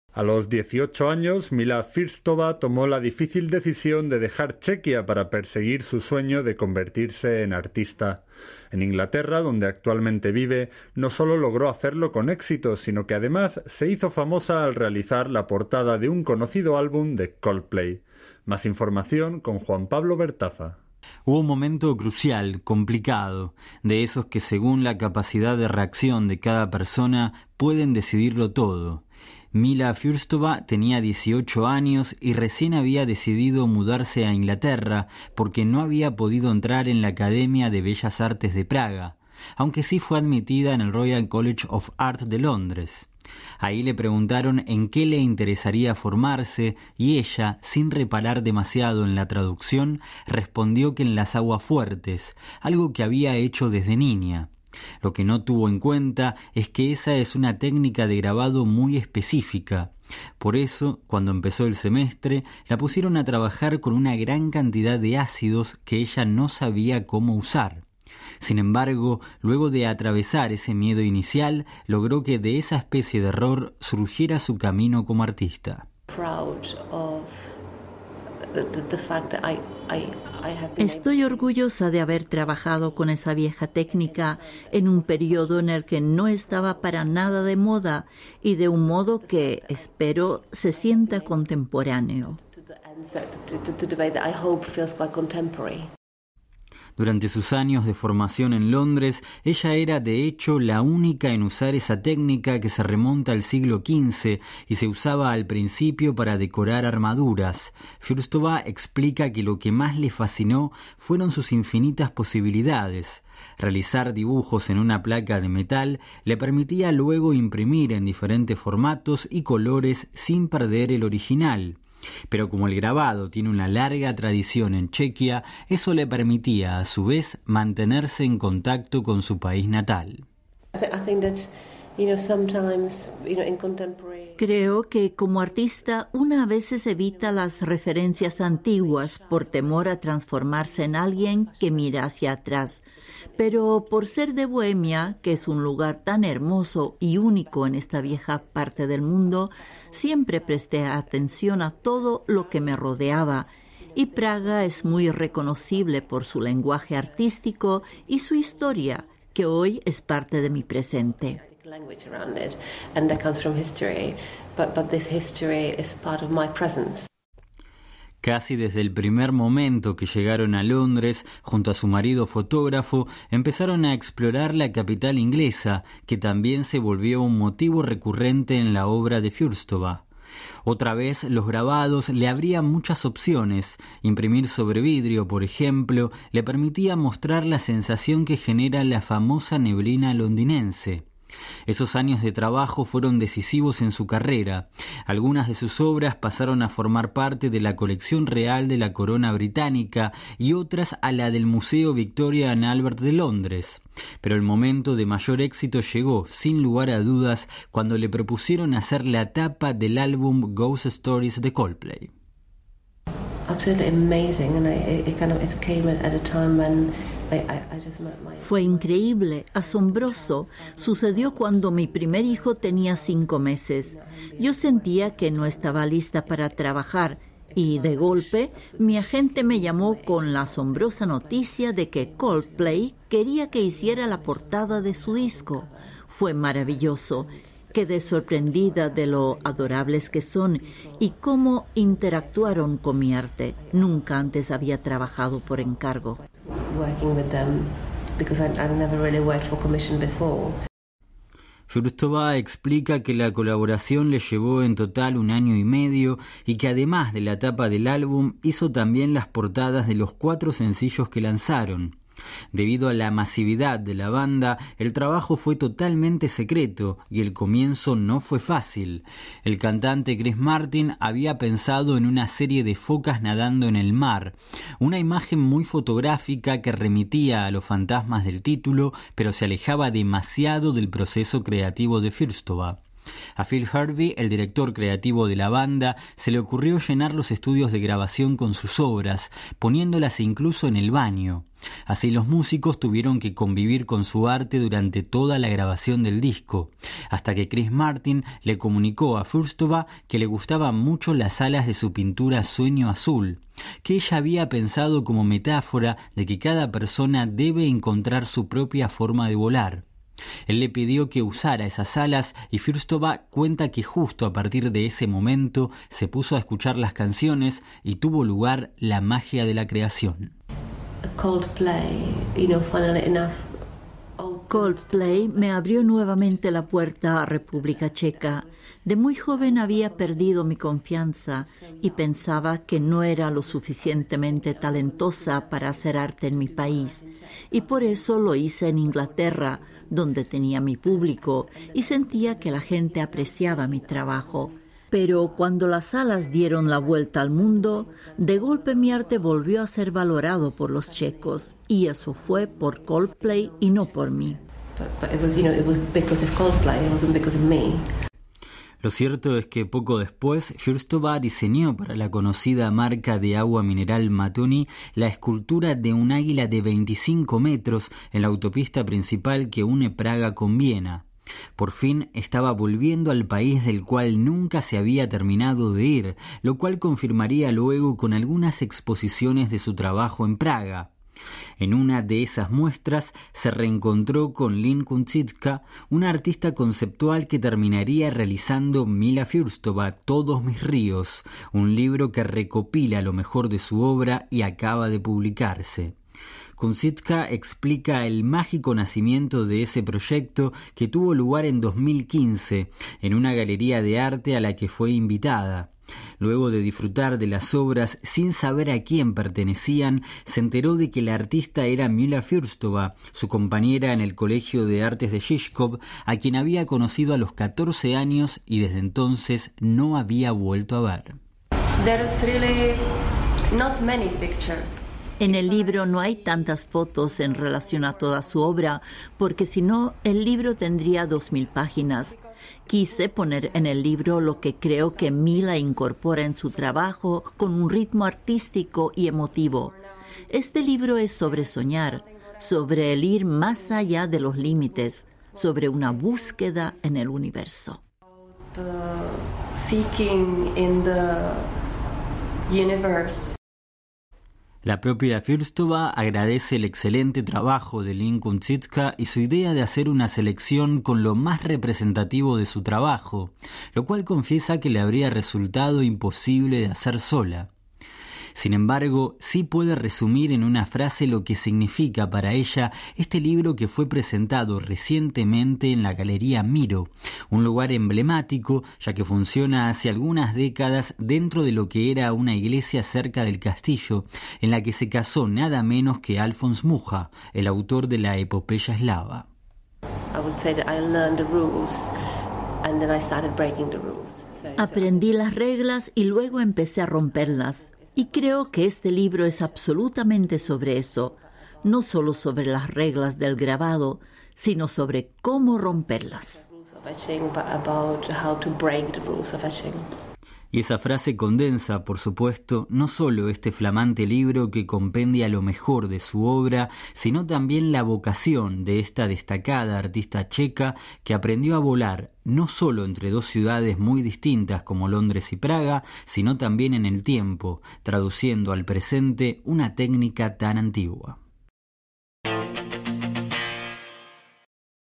A los 18 años, Mila Firstova tomó la difícil decisión de dejar Chequia para perseguir su sueño de convertirse en artista. En Inglaterra, donde actualmente vive, no solo logró hacerlo con éxito, sino que además se hizo famosa al realizar la portada de un conocido álbum de Coldplay. Más información con Juan Pablo Bertaza. Hubo un momento crucial, complicado, de esos que según la capacidad de reacción de cada persona pueden decidirlo todo. Mila Firstova tenía 18 años y recién había decidido mudarse a Inglaterra porque no había podido entrar en la Academia de Bellas Artes de Praga, aunque sí fue admitida en el Royal College of Art de Londres. Ahí le preguntaron en qué le interesaría formarse y ella, sin reparar demasiado en la traducción, respondió que en las aguafuertes, algo que había hecho desde niña. Lo que no tuvo en cuenta es que esa es una técnica de grabado muy específica. Por eso, cuando empezó el semestre, la pusieron a trabajar con una gran cantidad de ácidos que ella no sabía cómo usar. Sin embargo, luego de atravesar ese miedo inicial, logró que de esa especie de error surgiera su camino como artista. Estoy orgullosa de haber trabajado con esa vieja técnica en un periodo en el que no estaba para nada de moda y de un modo que, espero, se sienta contemporáneo. Durante sus años de formación en Londres, ella era de hecho la única en usar esa técnica que se remonta al siglo XV y se usaba al principio para decorar armaduras. Firstova explica que lo que más le fascinó fueron sus infinitas posibilidades. Realizar dibujos en una placa de metal le permitía luego imprimir en diferentes formatos y colores sin perder el original. Pero como el grabado tiene una larga tradición en Chequia, eso le permitía a su vez mantenerse en contacto con su país natal. Creo que como artista una a veces evita las referencias antiguas por temor a transformarse en alguien que mira hacia atrás. Pero por ser de Bohemia, que es un lugar tan hermoso y único en esta vieja parte del mundo, siempre presté atención a todo lo que me rodeaba. Y Praga es muy reconocible por su lenguaje artístico y su historia, que hoy es parte de mi presente. Casi desde el primer momento que llegaron a Londres, junto a su marido fotógrafo, empezaron a explorar la capital inglesa, que también se volvió un motivo recurrente en la obra de Firstova. Otra vez, los grabados le abrían muchas opciones. Imprimir sobre vidrio, por ejemplo, le permitía mostrar la sensación que genera la famosa neblina londinense. Esos años de trabajo fueron decisivos en su carrera. Algunas de sus obras pasaron a formar parte de la colección real de la corona británica y otras a la del Museo Victoria and Albert de Londres. Pero el momento de mayor éxito llegó, sin lugar a dudas, cuando le propusieron hacer la tapa del álbum Ghost Stories de Coldplay. Fue increíble, asombroso. Sucedió cuando mi primer hijo tenía 5 meses. Yo sentía que no estaba lista para trabajar y, de golpe, mi agente me llamó con la asombrosa noticia de que Coldplay quería que hiciera la portada de su disco. Fue maravilloso. Quedé sorprendida de lo adorables que son y cómo interactuaron con mi arte. Nunca antes había trabajado por encargo. Firstova explica que la colaboración le llevó en total 1 año y medio y que además de la tapa del álbum hizo también las portadas de los 4 sencillos que lanzaron. Debido a la masividad de la banda, el trabajo fue totalmente secreto y el comienzo no fue fácil. El cantante Chris Martin había pensado en una serie de focas nadando en el mar, una imagen muy fotográfica que remitía a los fantasmas del título, pero se alejaba demasiado del proceso creativo de Firstova. A Phil Harvey, el director creativo de la banda, se le ocurrió llenar los estudios de grabación con sus obras, poniéndolas incluso en el baño. Así los músicos tuvieron que convivir con su arte durante toda la grabación del disco, hasta que Chris Martin le comunicó a Fürstova que le gustaban mucho las alas de su pintura Sueño Azul, que ella había pensado como metáfora de que cada persona debe encontrar su propia forma de volar. Él le pidió que usara esas alas y Fürstova cuenta que justo a partir de ese momento se puso a escuchar las canciones y tuvo lugar la magia de la creación. Coldplay me abrió nuevamente la puerta a República Checa. De muy joven había perdido mi confianza y pensaba que no era lo suficientemente talentosa para hacer arte en mi país. Y por eso lo hice en Inglaterra, donde tenía mi público y sentía que la gente apreciaba mi trabajo. Pero cuando las alas dieron la vuelta al mundo, de golpe mi arte volvió a ser valorado por los checos. Y eso fue por Coldplay y no por mí. Lo cierto es que poco después, Fürstova diseñó para la conocida marca de agua mineral Matoni la escultura de un águila de 25 metros en la autopista principal que une Praga con Viena. Por fin estaba volviendo al país del cual nunca se había terminado de ir, lo cual confirmaría luego con algunas exposiciones de su trabajo en Praga. En una de esas muestras se reencontró con Lynn Kuntsitska, una artista conceptual que terminaría realizando Mila Fürstova, Todos mis ríos, un libro que recopila lo mejor de su obra y acaba de publicarse. Kuntsitska explica el mágico nacimiento de ese proyecto que tuvo lugar en 2015 en una galería de arte a la que fue invitada. Luego de disfrutar de las obras sin saber a quién pertenecían, se enteró de que la artista era Mila Fürstova, su compañera en el Colegio de Artes de Žižkov, a quien había conocido a los 14 años y desde entonces no había vuelto a ver. En el libro no hay tantas fotos en relación a toda su obra, porque si no, el libro tendría 2000 páginas. Quise poner en el libro lo que creo que Mila incorpora en su trabajo con un ritmo artístico y emotivo. Este libro es sobre soñar, sobre el ir más allá de los límites, sobre una búsqueda en el universo. La propia Fürstova agradece el excelente trabajo de Lynn Kuntsitska y su idea de hacer una selección con lo más representativo de su trabajo, lo cual confiesa que le habría resultado imposible de hacer sola. Sin embargo, sí puede resumir en una frase lo que significa para ella este libro que fue presentado recientemente en la Galería Miro, un lugar emblemático ya que funciona hace algunas décadas dentro de lo que era una iglesia cerca del castillo, en la que se casó nada menos que Alfons Mucha, el autor de la epopeya eslava. Aprendí las reglas y luego empecé a romperlas. Y creo que este libro es absolutamente sobre eso, no solo sobre las reglas del grabado, sino sobre cómo romperlas. Y esa frase condensa, por supuesto, no solo este flamante libro que compendia lo mejor de su obra, sino también la vocación de esta destacada artista checa que aprendió a volar no solo entre dos ciudades muy distintas como Londres y Praga, sino también en el tiempo, traduciendo al presente una técnica tan antigua.